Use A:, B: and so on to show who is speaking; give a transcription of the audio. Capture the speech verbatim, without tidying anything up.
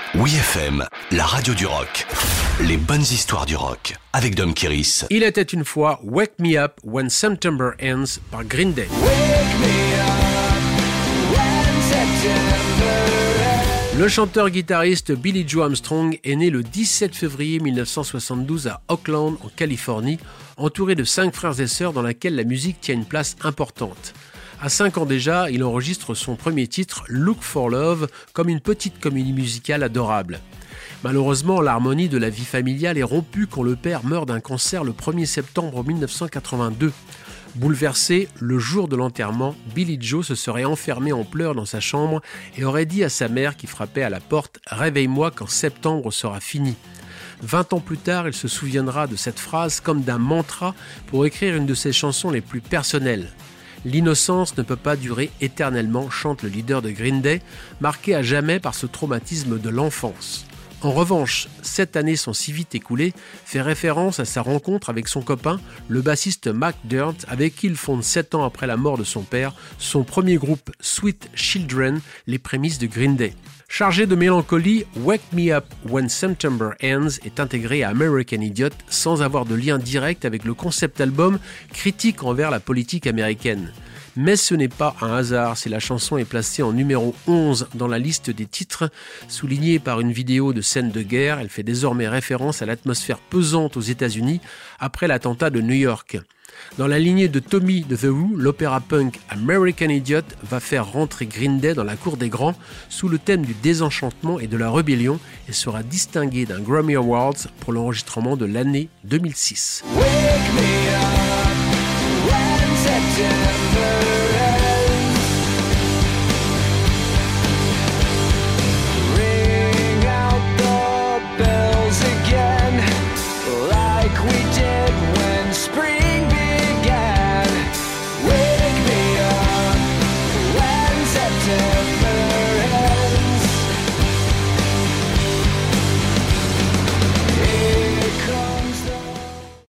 A: Oui F M, la radio du rock. Les bonnes histoires du rock avec Dom Kiris.
B: Il était une fois Wake Me Up When September Ends par Green Day. Le chanteur-guitariste Billie Joe Armstrong est né le dix-sept février mille neuf cent soixante-douze à Oakland, en Californie, entouré de cinq frères et sœurs dans laquelle la musique tient une place importante. À cinq ans déjà, il enregistre son premier titre, Look for Love, comme une petite comédie musicale adorable. Malheureusement, l'harmonie de la vie familiale est rompue quand le père meurt d'un cancer le premier septembre mille neuf cent quatre-vingt-deux. Bouleversé, le jour de l'enterrement, Billie Joe se serait enfermé en pleurs dans sa chambre et aurait dit à sa mère qui frappait à la porte « Réveille-moi quand septembre sera fini ». Vingt ans plus tard, il se souviendra de cette phrase comme d'un mantra pour écrire une de ses chansons les plus personnelles. L'innocence ne peut pas durer éternellement, chante le leader de Green Day, marqué à jamais par ce traumatisme de l'enfance. En revanche, sept années sont si vite écoulées, fait référence à sa rencontre avec son copain, le bassiste Mac Dirt, avec qui il fonde sept ans après la mort de son père, son premier groupe Sweet Children, les prémices de Green Day. Chargé de mélancolie, Wake Me Up When September Ends est intégré à American Idiot sans avoir de lien direct avec le concept album critique envers la politique américaine. Mais ce n'est pas un hasard si la chanson est placée en numéro onze dans la liste des titres. Soulignée par une vidéo de scène de guerre, elle fait désormais référence à l'atmosphère pesante aux États-Unis après l'attentat de New York. Dans la lignée de Tommy de The Who, l'opéra punk American Idiot va faire rentrer Green Day dans la cour des grands sous le thème du désenchantement et de la rébellion et sera distingué d'un Grammy Awards pour l'enregistrement de l'année deux mille six.